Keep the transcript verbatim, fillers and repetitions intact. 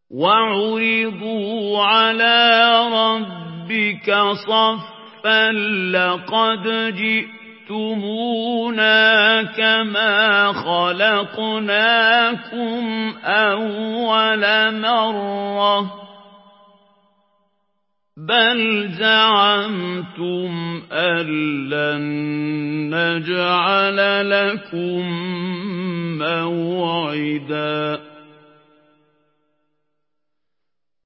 وَعُرِضُوا عَلَىٰ رَبِّكَ صَفًّا لَّقَدْ جِئْتُمُونَا كَمَا خَلَقْنَاكُمْ أَوَّلَ مَرَّةٍ بَلْ زَعَمْتُمْ أَن لَّن نَّجْعَلَ لَكُم مَّوْعِدًا